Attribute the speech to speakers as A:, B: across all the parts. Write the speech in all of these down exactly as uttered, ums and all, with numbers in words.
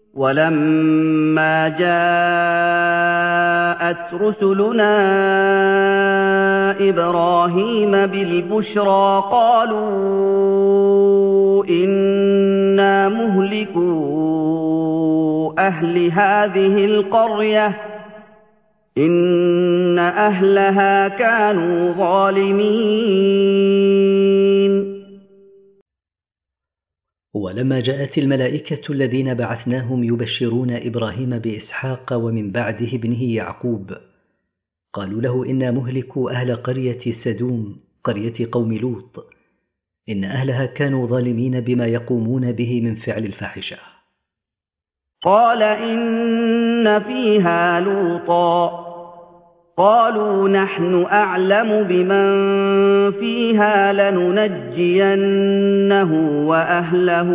A: وَلَمَّا جَاءَتْ رُسُلُنَا إِبْرَاهِيمَ بِالْبُشْرَىٰ قَالُوا إِنَّا مُهْلِكُو أَهْلِ هَٰذِهِ الْقَرْيَةِ ۖ إِنَّ أَهْلَهَا كَانُوا ظَالِمِينَ.
B: ولما جاءت الملائكة الذين بعثناهم يبشرون إبراهيم بإسحاق ومن بعده ابنه يعقوب، قالوا له إنا مهلكو أهل قرية سدوم قرية قوم لوط، إن أهلها كانوا ظالمين بما يقومون به من فعل الفاحشة.
A: قال إن فيها لوطا، قالوا نحن أعلم بمن فيها لننجينه وأهله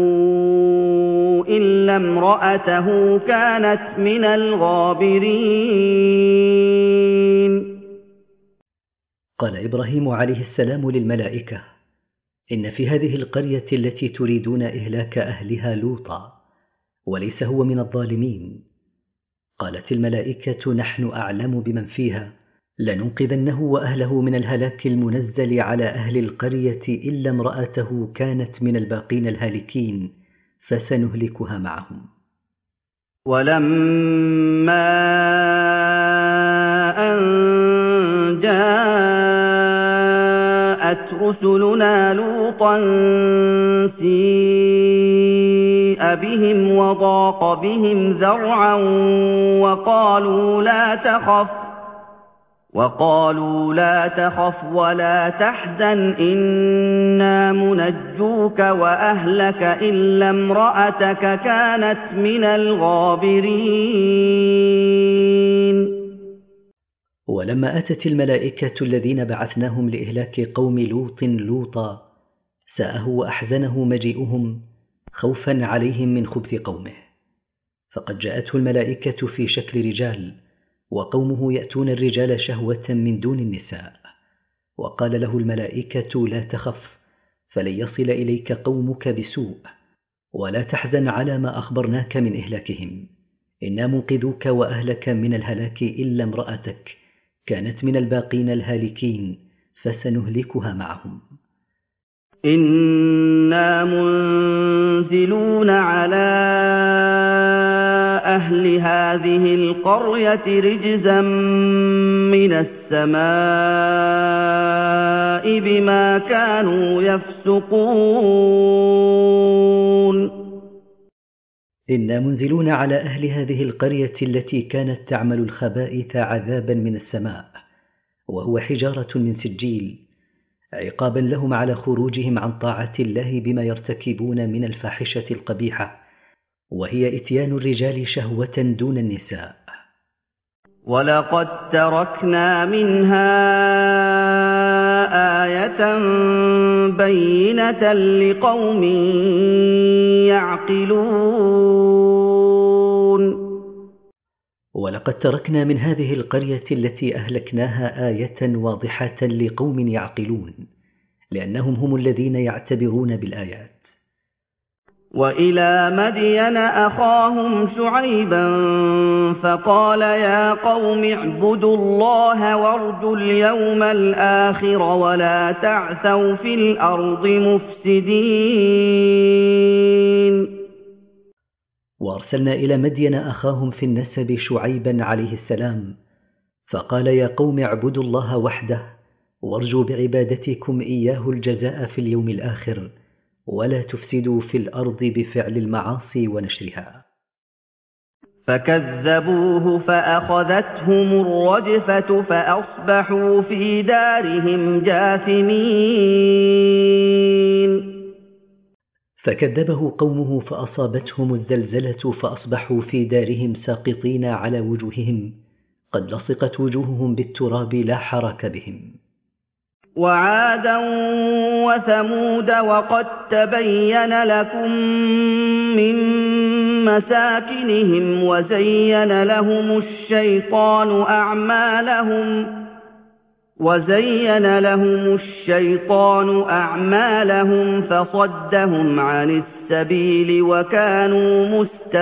A: إلا امرأته كانت من الغابرين.
B: قال إبراهيم عليه السلام للملائكة: إن في هذه القرية التي تريدون إهلاك أهلها لوطا، وليس هو من الظالمين. قالت الملائكة: نحن أعلم بمن فيها، لننقذنه وأهله من الهلاك المنزل على أهل القرية إلا امرأته كانت من الباقين الهالكين، فسنهلكها معهم.
A: ولما أن جاءت رسلنا لوطا سيء بهم وضاق بهم ذرعا وقالوا لا تخف وقالوا لا تخف ولا تحزن إنا منجوك وأهلك إلا امرأتك كانت من الغابرين.
B: ولما أتت الملائكة الذين بعثناهم لإهلاك قوم لوط لوطا، ساءه وأحزنه مجيئهم خوفا عليهم من خبث قومه، فقد جاءته الملائكة في شكل رجال، وقومه يأتون الرجال شهوة من دون النساء. وقال له الملائكة: لا تخف، فلن يصل إليك قومك بسوء، ولا تحزن على ما أخبرناك من إهلاكهم، إنا منقذوك وأهلك من الهلاك إلا امرأتك كانت من الباقين الهالكين، فسنهلكها معهم.
A: إنا منزلون على أهل هذه القرية رجزا من السماء بما كانوا يفسقون.
B: إنا منزلون على أهل هذه القرية التي كانت تعمل الخبائث عذابا من السماء، وهو حجارة من سجيل، عقابا لهم على خروجهم عن طاعة الله بما يرتكبون من الفاحشة القبيحة، وهي إتيان الرجال شهوة دون النساء.
A: ولقد تركنا منها آية بينة لقوم يعقلون.
B: ولقد تركنا من هذه القرية التي أهلكناها آية واضحة لقوم يعقلون، لأنهم هم الذين يعتبرون بالآيات.
A: وإلى مدين أخاهم شعيبا فقال يا قوم اعبدوا الله وارجوا اليوم الآخر ولا تعثوا في الأرض مفسدين.
B: وأرسلنا إلى مدين أخاهم في النسب شعيبا عليه السلام، فقال يا قوم اعبدوا الله وحده وارجوا بعبادتكم إياه الجزاء في اليوم الآخر، ولا تفسدوا في الأرض بفعل المعاصي ونشرها.
A: فكذبوه فأخذتهم الرجفة فأصبحوا في دارهم جاثمين.
B: فكذبه قومه فأصابتهم الزلزلة فأصبحوا في دارهم ساقطين على وجوههم، قد لصقت وجوههم بالتراب لا حرك بهم.
A: وعادا وثمود وقد تبين لكم من مساكنهم وزين لهم الشيطان أعمالهم وَزَيَّنَ لَهُمُ الشَّيْطَانُ أَعْمَالَهُمْ فَصَدَّهُمْ عَنِ السَّبِيلِ وَكَانُوا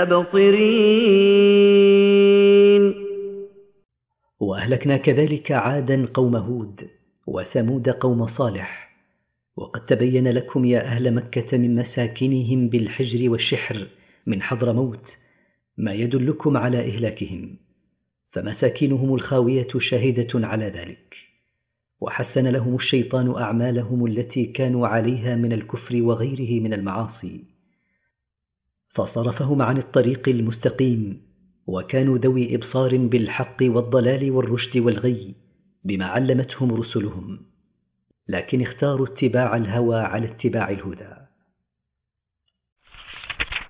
A: مُسْتَبْصِرِينَ
B: وأهلكنا كذلك عادا قوم هود وثمود قوم صالح. وقد تبين لكم يا أهل مكة من مساكنهم بالحجر والشحر من حضرموت ما يدلكم على إهلاكهم، فمساكنهم الخاوية شاهدة على ذلك. وحسن لهم الشيطان أعمالهم التي كانوا عليها من الكفر وغيره من المعاصي، فصرفهم عن الطريق المستقيم، وكانوا ذوي إبصار بالحق والضلال والرشد والغي بما علمتهم رسلهم، لكن اختاروا اتباع الهوى على اتباع الهدى.